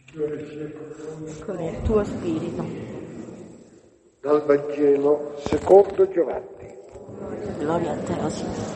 con il tuo spirito. Dal Vangelo secondo Giovanni. Gloria a te, o Signore.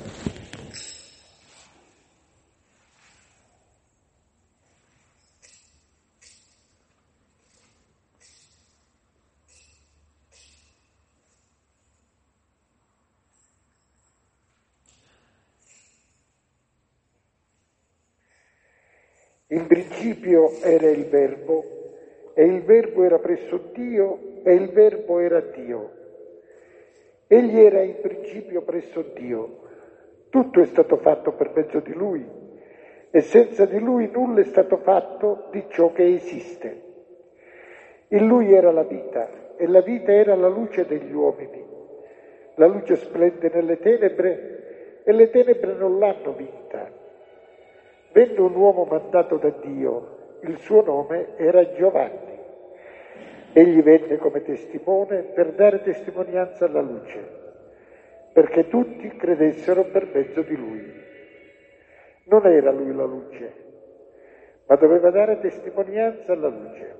In principio era il Verbo, e il Verbo era presso Dio, e il Verbo era Dio. Egli era in principio presso Dio. Tutto è stato fatto per mezzo di Lui, e senza di Lui nulla è stato fatto di ciò che esiste. In Lui era la vita, e la vita era la luce degli uomini. La luce splende nelle tenebre, e le tenebre non l'hanno vinta. Venne un uomo mandato da Dio, il suo nome era Giovanni. Egli venne come testimone per dare testimonianza alla luce, perché tutti credessero per mezzo di lui. Non era lui la luce, ma doveva dare testimonianza alla luce.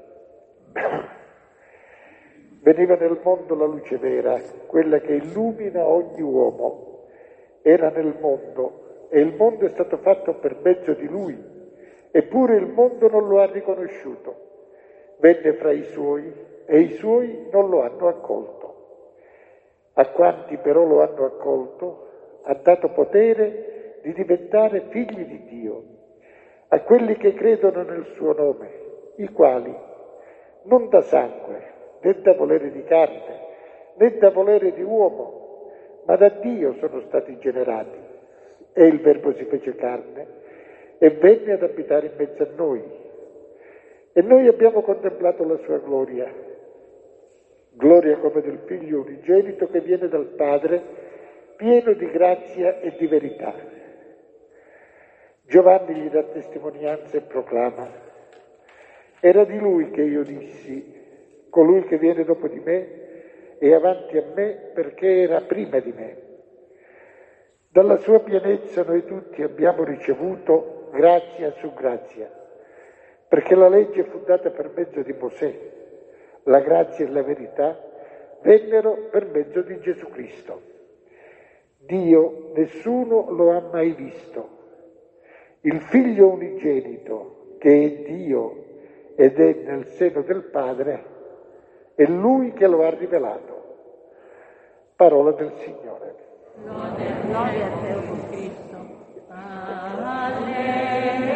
Veniva nel mondo la luce vera, quella che illumina ogni uomo. Era nel mondo, e il mondo è stato fatto per mezzo di lui, eppure il mondo non lo ha riconosciuto. Venne fra i suoi, e i suoi non lo hanno accolto. A quanti però lo hanno accolto, ha dato potere di diventare figli di Dio, a quelli che credono nel suo nome, i quali, non da sangue, né da volere di carne, né da volere di uomo, ma da Dio sono stati generati. E il Verbo si fece carne e venne ad abitare in mezzo a noi. E noi abbiamo contemplato la sua gloria, gloria come del Figlio unigenito che viene dal Padre, pieno di grazia e di verità. Giovanni gli dà testimonianza e proclama: era di lui che io dissi, colui che viene dopo di me è avanti a me perché era prima di me. Dalla sua pienezza noi tutti abbiamo ricevuto grazia su grazia, perché la legge fu data per mezzo di Mosè, la grazia e la verità vennero per mezzo di Gesù Cristo. Dio nessuno lo ha mai visto. Il Figlio unigenito, che è Dio ed è nel seno del Padre, è Lui che lo ha rivelato. Parola del Signore. Gloria a te, o Cristo. Alleluia,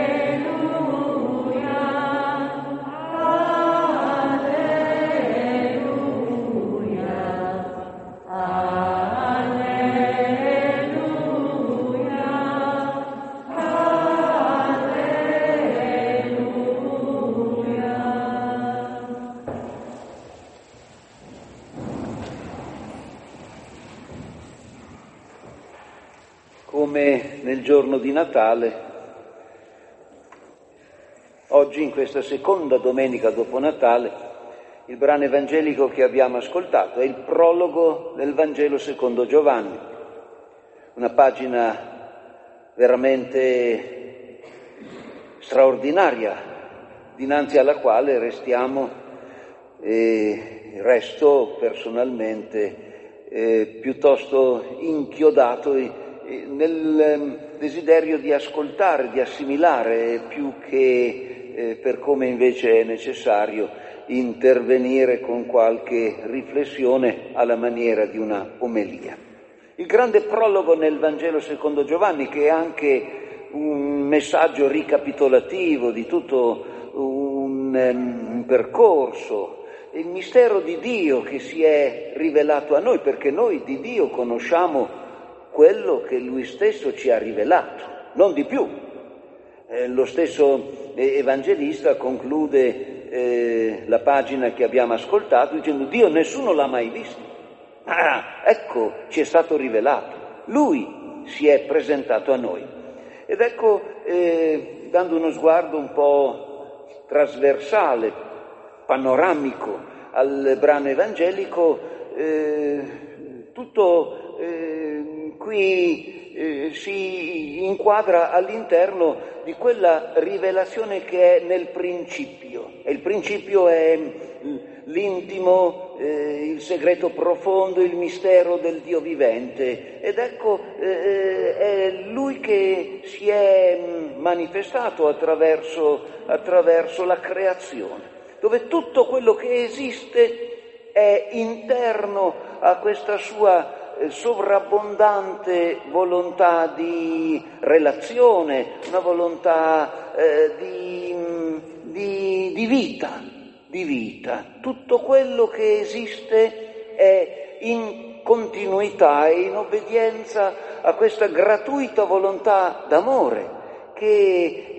alleluia, Come nel giorno di Natale, oggi in questa seconda domenica dopo Natale, il brano evangelico che abbiamo ascoltato è il prologo del Vangelo secondo Giovanni, una pagina veramente straordinaria, dinanzi alla quale restiamo e resto personalmente piuttosto inchiodato nel desiderio di ascoltare, di assimilare, più che per come invece è necessario intervenire con qualche riflessione alla maniera di una omelia. Il grande prologo nel Vangelo secondo Giovanni, che è anche un messaggio ricapitolativo di tutto un percorso, il mistero di Dio che si è rivelato a noi, perché noi di Dio conosciamo quello che Lui stesso ci ha rivelato, non di più. Lo stesso evangelista conclude la pagina che abbiamo ascoltato dicendo: Dio nessuno l'ha mai visto. Ecco, ci è stato rivelato. Lui si è presentato a noi. Ed ecco, dando uno sguardo un po' trasversale, panoramico al brano evangelico, tutto qui si inquadra all'interno di quella rivelazione che è nel principio. E il principio è l'intimo, il segreto profondo, il mistero del Dio vivente. Ed ecco, è Lui che si è manifestato attraverso la creazione, dove tutto quello che esiste è interno a questa sua sovrabbondante volontà di relazione, una volontà di vita. Tutto quello che esiste è in continuità e in obbedienza a questa gratuita volontà d'amore che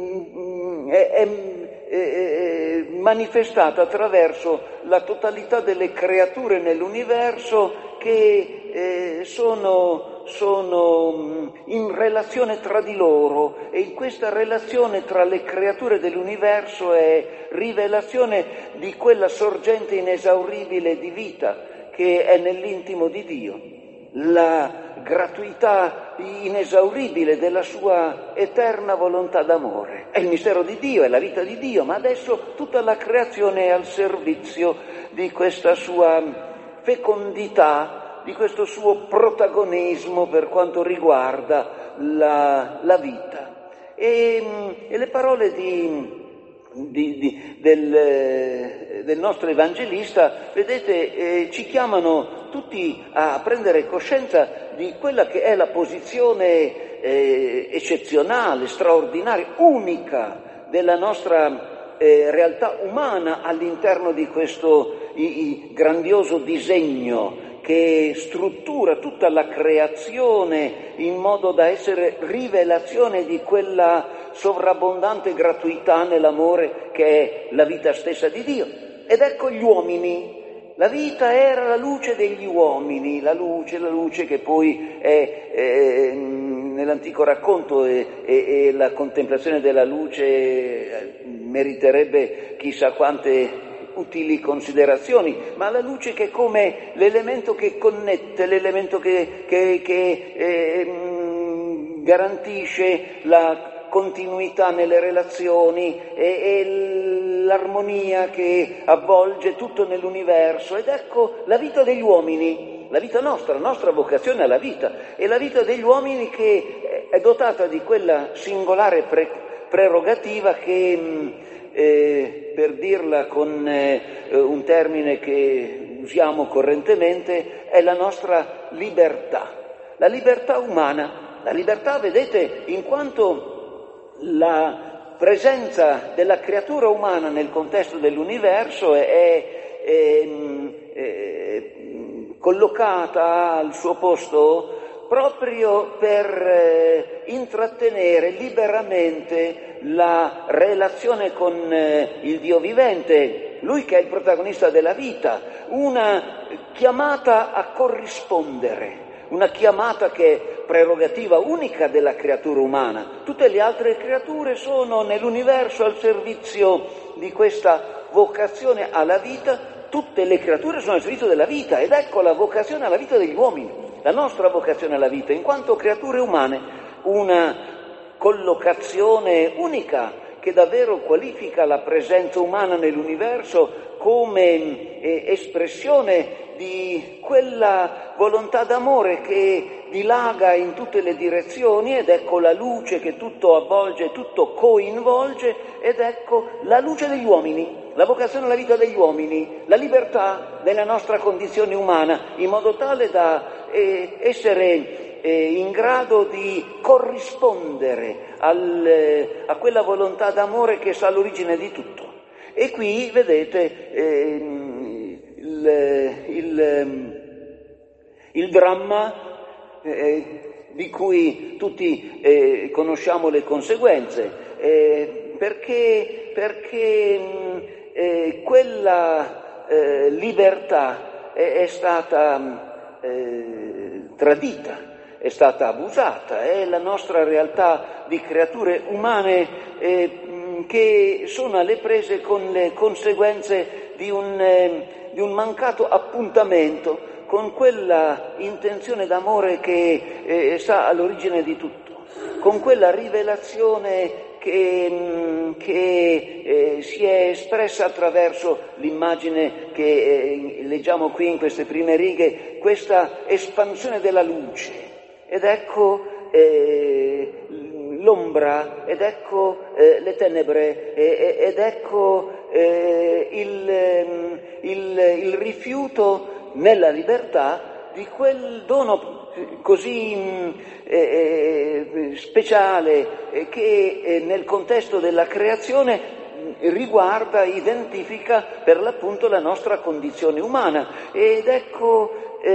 è manifestata attraverso la totalità delle creature nell'universo che sono in relazione tra di loro, e in questa relazione tra le creature dell'universo è rivelazione di quella sorgente inesauribile di vita che è nell'intimo di Dio, la gratuità inesauribile della sua eterna volontà d'amore. È il mistero di Dio, è la vita di Dio, ma adesso tutta la creazione è al servizio di questa sua fecondità, di questo suo protagonismo per quanto riguarda la vita. E le parole del nostro evangelista, vedete, ci chiamano tutti a prendere coscienza di quella che è la posizione eccezionale, straordinaria, unica della nostra realtà umana all'interno di questo grandioso disegno che struttura tutta la creazione in modo da essere rivelazione di quella sovrabbondante gratuità nell'amore che è la vita stessa di Dio. Ed ecco gli uomini. La vita era la luce degli uomini, la luce che poi è nell'antico racconto e la contemplazione della luce meriterebbe chissà quante utili considerazioni, ma la luce che è come l'elemento che connette, l'elemento che garantisce la continuità nelle relazioni e l'armonia che avvolge tutto nell'universo. Ed ecco la vita degli uomini, la vita nostra, la nostra vocazione alla vita, e la vita degli uomini che è dotata di quella singolare prerogativa che, per dirla con un termine che usiamo correntemente, è la nostra libertà, la libertà umana. La libertà, vedete, in quanto la presenza della creatura umana nel contesto dell'universo è collocata al suo posto proprio per intrattenere liberamente la relazione con il Dio vivente, Lui che è il protagonista della vita, una chiamata a corrispondere, una chiamata che è prerogativa unica della creatura umana. Tutte le altre creature sono nell'universo al servizio di questa vocazione alla vita, tutte le creature sono al servizio della vita, ed ecco la vocazione alla vita degli uomini, la nostra vocazione alla vita, in quanto creature umane, una collocazione unica che davvero qualifica la presenza umana nell'universo come espressione di quella volontà d'amore che dilaga in tutte le direzioni, ed ecco la luce che tutto avvolge, tutto coinvolge, ed ecco la luce degli uomini, la vocazione alla vita degli uomini, la libertà della nostra condizione umana, in modo tale da essere in grado di corrispondere a quella volontà d'amore che sta all'origine di tutto. E qui vedete il dramma di cui tutti conosciamo le conseguenze, perché quella libertà è stata tradita, è stata abusata, è la nostra realtà di creature umane che sono alle prese con le conseguenze di un mancato appuntamento con quella intenzione d'amore che sta all'origine di tutto. con quella rivelazione che si è espressa attraverso l'immagine che leggiamo qui in queste prime righe, questa espansione della luce. Ed ecco l'ombra, ed ecco le tenebre, ed ecco il rifiuto nella libertà di quel dono così speciale che nel contesto della creazione riguarda, identifica per l'appunto la nostra condizione umana. Ed ecco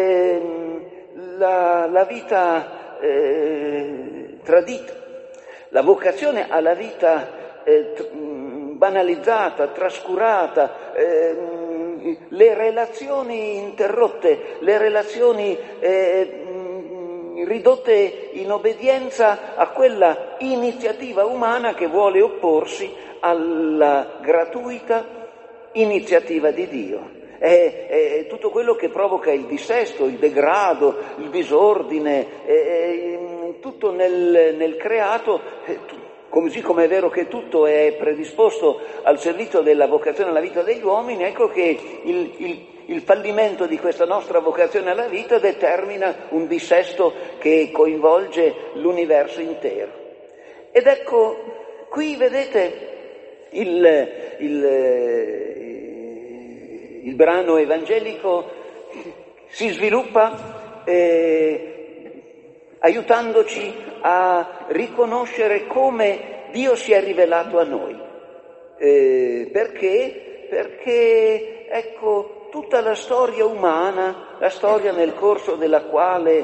la vita tradita, la vocazione alla vita banalizzata, trascurata, le relazioni interrotte, le relazioni ridotte in obbedienza a quella iniziativa umana che vuole opporsi alla gratuita iniziativa di Dio. È tutto quello che provoca il dissesto, il degrado, il disordine, tutto nel creato. Così come è vero che tutto è predisposto al servizio della vocazione alla vita degli uomini, ecco che il fallimento di questa nostra vocazione alla vita determina un dissesto che coinvolge l'universo intero. Ed ecco, qui vedete il brano evangelico si sviluppa aiutandoci a riconoscere come Dio si è rivelato a noi. Perché? Perché, ecco, tutta la storia umana, la storia nel corso della quale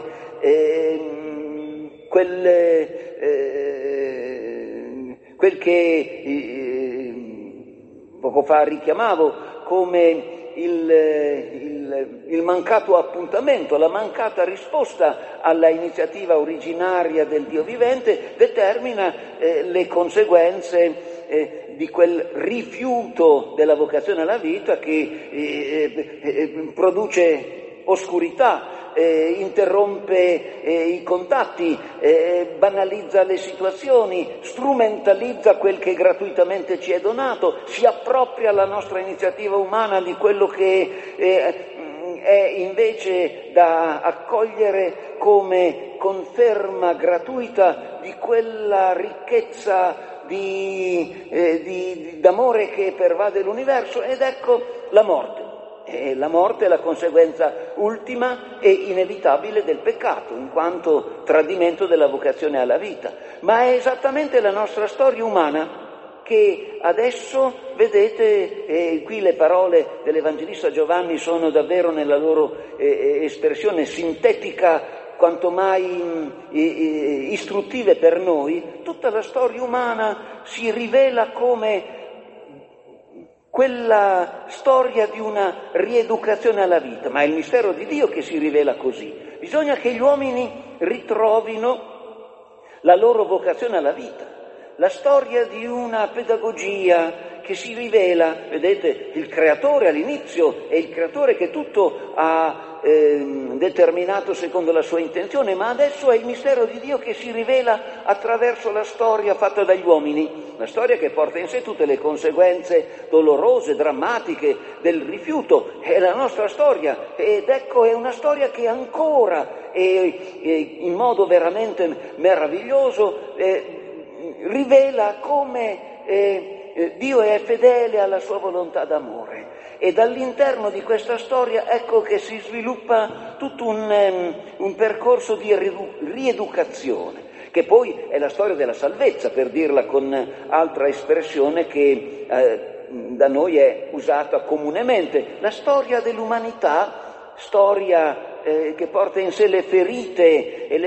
quel che poco fa richiamavo come il mancato appuntamento, la mancata risposta alla iniziativa originaria del Dio vivente determina le conseguenze di quel rifiuto della vocazione alla vita che produce oscurità, interrompe i contatti, banalizza le situazioni, strumentalizza quel che gratuitamente ci è donato, si appropria alla nostra iniziativa umana di quello che è invece da accogliere come conferma gratuita di quella ricchezza d'amore che pervade l'universo. Ed ecco la morte. La morte è la conseguenza ultima e inevitabile del peccato, in quanto tradimento della vocazione alla vita. Ma è esattamente la nostra storia umana che adesso, vedete, qui le parole dell'Evangelista Giovanni sono davvero nella loro espressione sintetica, quanto mai istruttive per noi. Tutta la storia umana si rivela come quella storia di una rieducazione alla vita, ma è il mistero di Dio che si rivela così. Bisogna che gli uomini ritrovino la loro vocazione alla vita, la storia di una pedagogia che si rivela, vedete, il creatore all'inizio è il creatore che tutto ha determinato secondo la sua intenzione, ma adesso è il mistero di Dio che si rivela attraverso la storia fatta dagli uomini, la storia che porta in sé tutte le conseguenze dolorose, drammatiche del rifiuto. È la nostra storia, ed ecco, è una storia che ancora in modo veramente meraviglioso rivela come Dio è fedele alla sua volontà d'amore. E dall'interno di questa storia ecco che si sviluppa tutto un percorso di rieducazione, che poi è la storia della salvezza, per dirla con altra espressione che da noi è usata comunemente, la storia dell'umanità, storia che porta in sé le ferite, e le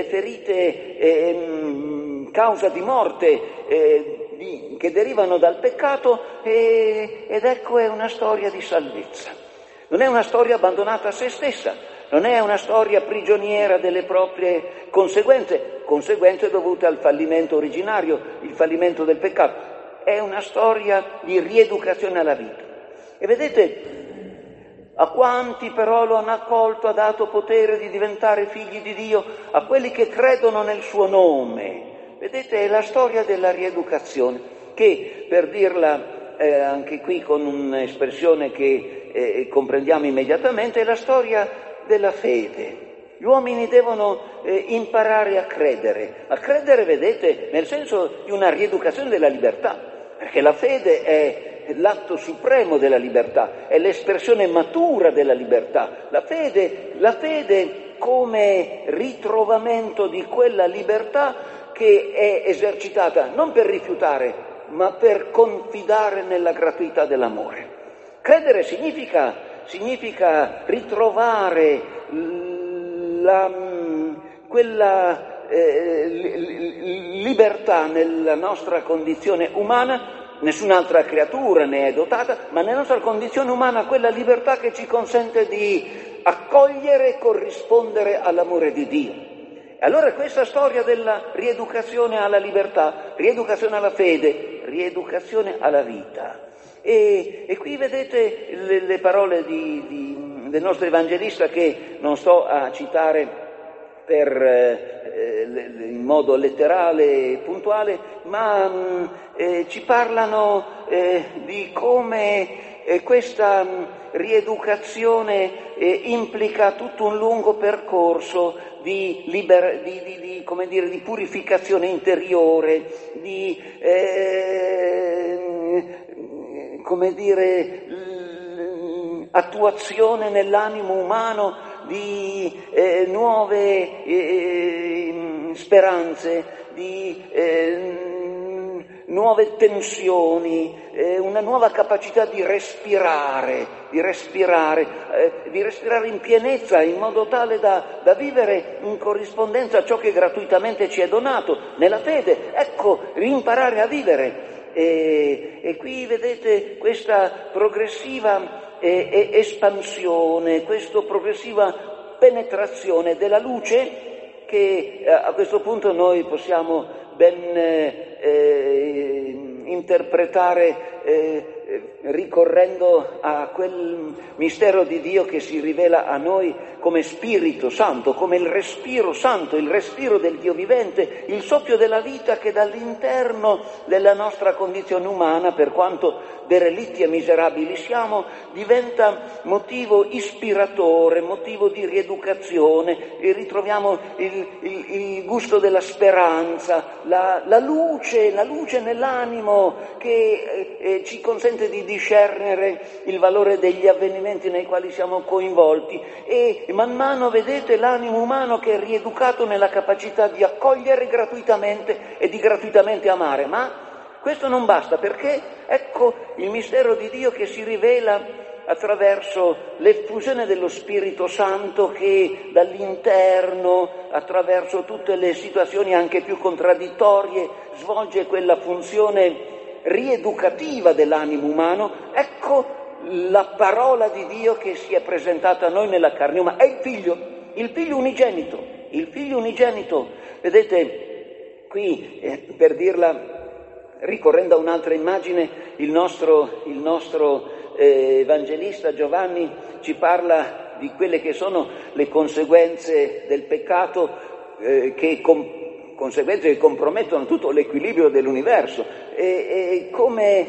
ferite causa di morte che derivano dal peccato, ed ecco è una storia di salvezza. Non è una storia abbandonata a se stessa, non è una storia prigioniera delle proprie conseguenze dovute al fallimento originario, il fallimento del peccato. È una storia di rieducazione alla vita. E vedete, a quanti però lo hanno accolto ha dato potere di diventare figli di Dio, a quelli che credono nel suo nome. vedete, è la storia della rieducazione, che, per dirla anche qui con un'espressione che comprendiamo immediatamente, è la storia della fede. Gli uomini devono imparare a credere, vedete, nel senso di una rieducazione della libertà, perché la fede è l'atto supremo della libertà, è l'espressione matura della libertà. La fede come ritrovamento di quella libertà che è esercitata non per rifiutare, ma per confidare nella gratuità dell'amore. Credere significa ritrovare quella libertà nella nostra condizione umana. Nessun'altra creatura ne è dotata, ma nella nostra condizione umana quella libertà che ci consente di accogliere e corrispondere all'amore di Dio. E allora questa storia della rieducazione alla libertà, rieducazione alla fede, rieducazione alla vita. E qui vedete le parole del nostro evangelista, che non sto a citare in modo letterale e puntuale, ma ci parlano di come questa rieducazione implica tutto un lungo percorso di purificazione interiore, di attuazione nell'animo umano di nuove speranze, di nuove tensioni, una nuova capacità di respirare in pienezza, in modo tale da vivere in corrispondenza a ciò che gratuitamente ci è donato nella fede. Ecco, imparare a vivere. E qui vedete questa progressiva espansione, questa progressiva penetrazione della luce, che a questo punto noi possiamo ben interpretare ricorrendo a quel mistero di Dio che si rivela a noi come Spirito Santo, come il respiro santo, il respiro del Dio vivente, il soffio della vita che dall'interno della nostra condizione umana, per quanto derelitti e miserabili siamo, diventa motivo ispiratore, motivo di rieducazione, e ritroviamo il gusto della speranza, la luce nell'animo che ci consente di discernere il valore degli avvenimenti nei quali siamo coinvolti, e man mano vedete l'animo umano che è rieducato nella capacità di accogliere gratuitamente e di gratuitamente amare. Ma questo non basta, perché ecco il mistero di Dio che si rivela attraverso l'effusione dello Spirito Santo, che dall'interno, attraverso tutte le situazioni anche più contraddittorie, svolge quella funzione rieducativa dell'animo umano. Ecco la parola di Dio che si è presentata a noi nella carne umana, è il figlio unigenito. Vedete, qui per dirla, ricorrendo a un'altra immagine, il nostro evangelista Giovanni ci parla di quelle che sono le conseguenze del peccato, conseguenze che compromettono tutto l'equilibrio dell'universo, e come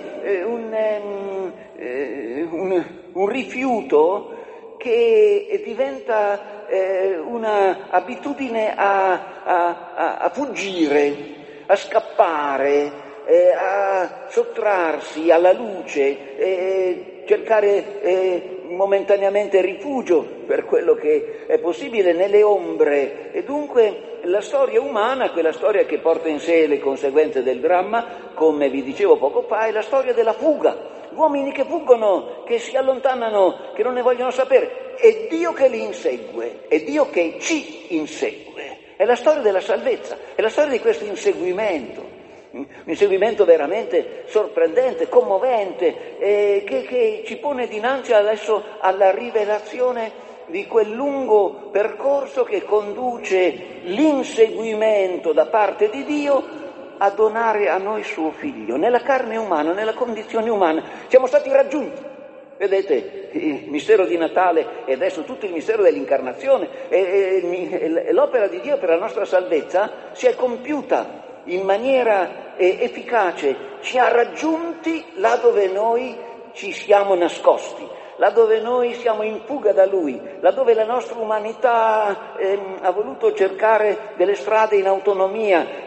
un rifiuto che diventa una abitudine a fuggire, a scappare, a sottrarsi alla luce, cercare momentaneamente rifugio per quello che è possibile nelle ombre. E dunque la storia umana, quella storia che porta in sé le conseguenze del dramma, come vi dicevo poco fa, è la storia della fuga. Uomini che fuggono, che si allontanano, che non ne vogliono sapere. È Dio che li insegue, è Dio che ci insegue. È la storia della salvezza, è la storia di questo inseguimento. Un inseguimento veramente sorprendente, commovente, che ci pone dinanzi adesso alla rivelazione di quel lungo percorso che conduce l'inseguimento da parte di Dio a donare a noi suo figlio, nella carne umana, nella condizione umana. Siamo stati raggiunti. Vedete, il mistero di Natale e adesso tutto il mistero dell'incarnazione e l'opera di Dio per la nostra salvezza si è compiuta in maniera efficace ci ha raggiunti là dove noi ci siamo nascosti, là dove noi siamo in fuga da Lui, là dove la nostra umanità ha voluto cercare delle strade in autonomia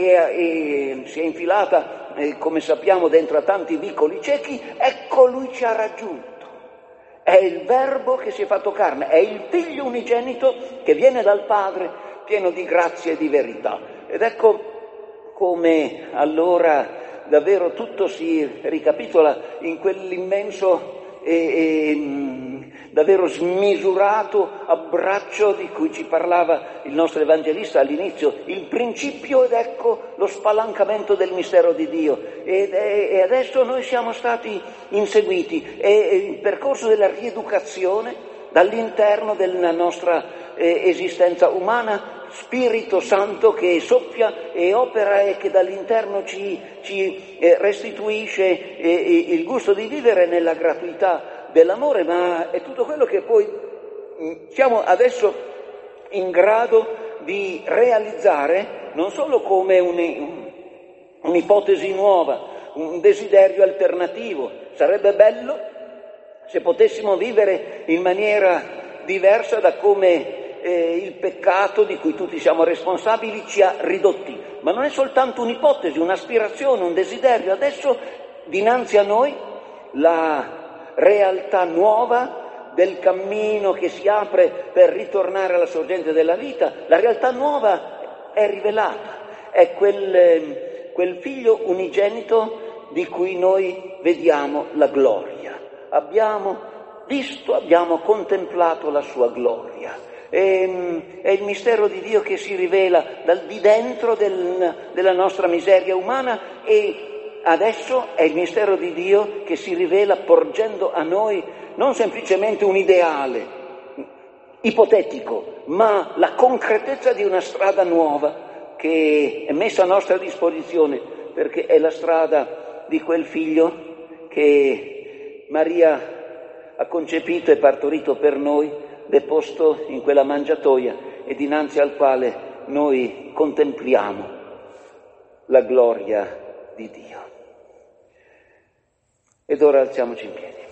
e si è infilata, come sappiamo, dentro a tanti vicoli ciechi. Ecco, Lui ci ha raggiunto. È il Verbo che si è fatto carne, è il Figlio unigenito che viene dal Padre, pieno di grazia e di verità. Ed ecco come allora davvero tutto si ricapitola in quell'immenso davvero smisurato abbraccio di cui ci parlava il nostro evangelista all'inizio, il principio ed ecco lo spalancamento del mistero di Dio. E adesso noi siamo stati inseguiti e il percorso della rieducazione dall'interno della nostra esistenza umana, Spirito Santo che soffia e opera e che dall'interno ci restituisce il gusto di vivere nella gratuità dell'amore, ma è tutto quello che poi siamo adesso in grado di realizzare non solo come un'ipotesi nuova, un desiderio alternativo. Sarebbe bello se potessimo vivere in maniera diversa da come il peccato di cui tutti siamo responsabili ci ha ridotti, ma non è soltanto un'ipotesi, un'aspirazione, un desiderio. Adesso dinanzi a noi la realtà nuova del cammino che si apre per ritornare alla sorgente della vita, la realtà nuova è rivelata, è quel Figlio unigenito di cui noi vediamo la gloria. Abbiamo visto, abbiamo contemplato la sua gloria. È il mistero di Dio che si rivela dal di dentro della nostra miseria umana, e adesso è il mistero di Dio che si rivela porgendo a noi non semplicemente un ideale ipotetico, ma la concretezza di una strada nuova che è messa a nostra disposizione, perché è la strada di quel figlio che Maria ha concepito e partorito per noi, deposto in quella mangiatoia e dinanzi al quale noi contempliamo la gloria di Dio. Ed ora alziamoci in piedi.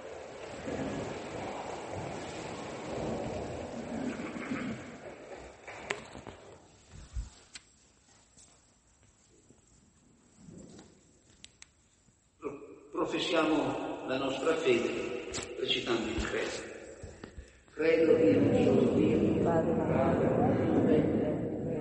Professiamo la nostra fede recitando il credo. Credo in un solo Dio, Padre, Madre,